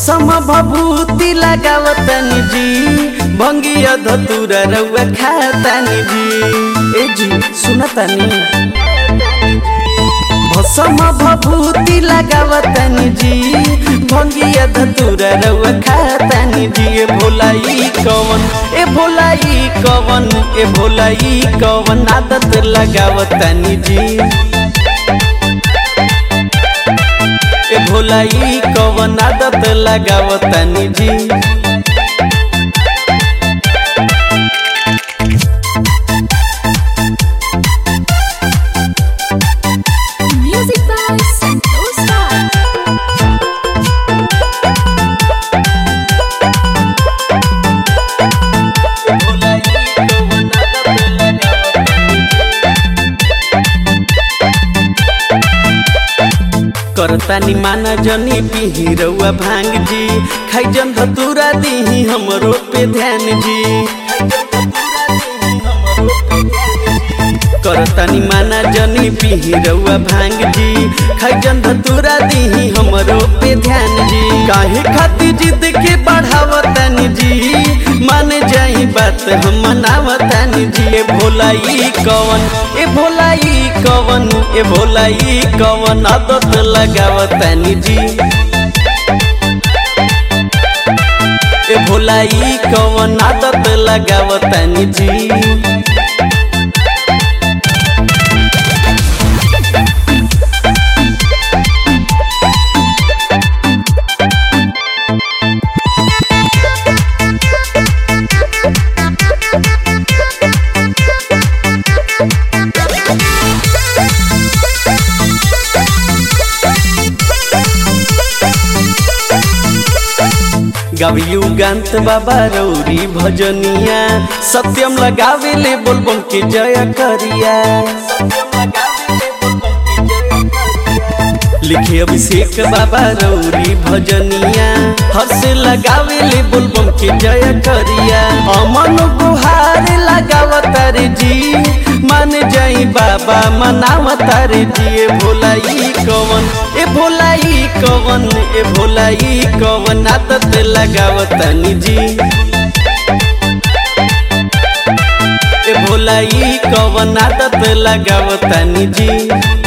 भसम भभूति लगावतनी जी भंगिया धतूरा रउआ खातानी जी। ए जी सुनतानी भसम भभूति लगावतनी जी भंगिया धतूरा रउआ खातानी जी। ए भोलाई कवन ए भोलाई कवन ए भोलाई कवन आदत लगावतनी जी। ए भोलाई कवन आदत लगावतनी जी। Music by Santosh Raj. करतानी माना जनी पीही रउआ भांग जी खाई जन धतूरा दीही हमरो पे ध्यान जी। करतानी माना जनी पीही रउआ भांग जी खाई जन धतूरा दीही हमरो पे ध्यान जी। काहे खाती जिद के बढ़ावतानी जी मान जाई बात हम मनावतानी जी। ए भोलाई कवन ए भोलाई कवन ए भोलाई कवन आदत लगावतानी जी। ए भोलाई कवन आदत लगावतानी जी। गावियु गांत बाबा रौरी भजनिया सत्यम लगावे ले बोलबम के जय करिया। लिखे अभिषेक बाबा रौरी भजनिया हर्ष लगावे ले बोलबम के जय करिया। अमन गुहार लगावतार जी मान जाई बाबा मनावतार जी। ए भोलाई कवन ए भोलाई कवन ए भोलाई कवन आदत लगावतानी जी। ए भोलाई कवन आदत लगावतानी जी।